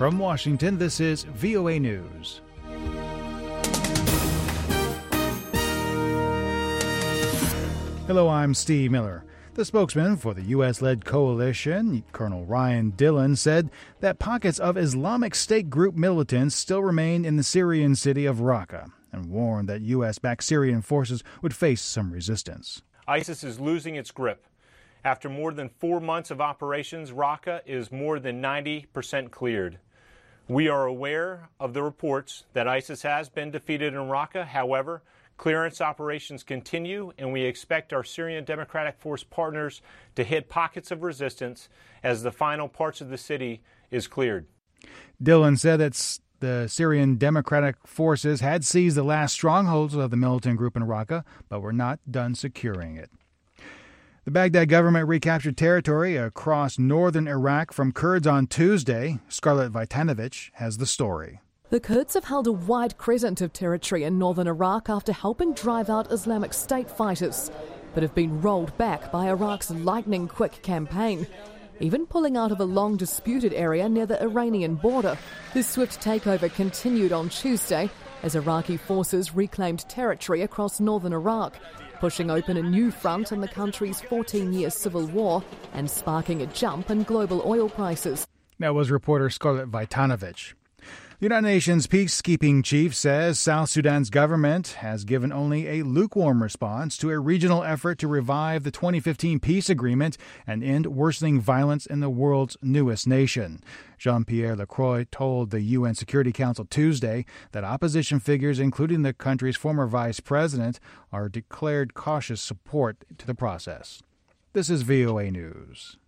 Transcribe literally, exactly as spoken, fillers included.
From Washington, this is V O A News. Hello, I'm Steve Miller. The spokesman for the U S-led coalition, Colonel Ryan Dillon, said that pockets of Islamic State group militants still remain in the Syrian city of Raqqa and warned that U S-backed Syrian forces would face some resistance. ISIS is losing its grip. After more than four months of operations, Raqqa is more than ninety percent cleared. We are aware of the reports that ISIS has been defeated in Raqqa. However, clearance operations continue, and we expect our Syrian Democratic Force partners to hit pockets of resistance as the final parts of the city is cleared. Dillon said that the Syrian Democratic Forces had seized the last strongholds of the militant group in Raqqa, but were not done securing it. The Baghdad government recaptured territory across northern Iraq from Kurds on Tuesday. Scarlett Vitanovich has the story. The Kurds have held a wide crescent of territory in northern Iraq after helping drive out Islamic State fighters, but have been rolled back by Iraq's lightning-quick campaign, even pulling out of a long disputed area near the Iranian border. This swift takeover continued on Tuesday as Iraqi forces reclaimed territory across northern Iraq, pushing open a new front in the country's fourteen-year civil war and sparking a jump in global oil prices. That was reporter Scarlett Vitanovich. The United Nations peacekeeping chief says South Sudan's government has given only a lukewarm response to a regional effort to revive the twenty fifteen peace agreement and end worsening violence in the world's newest nation. Jean-Pierre Lacroix told the U N Security Council Tuesday that opposition figures, including the country's former vice president, are declared cautious support to the process. This is V O A News.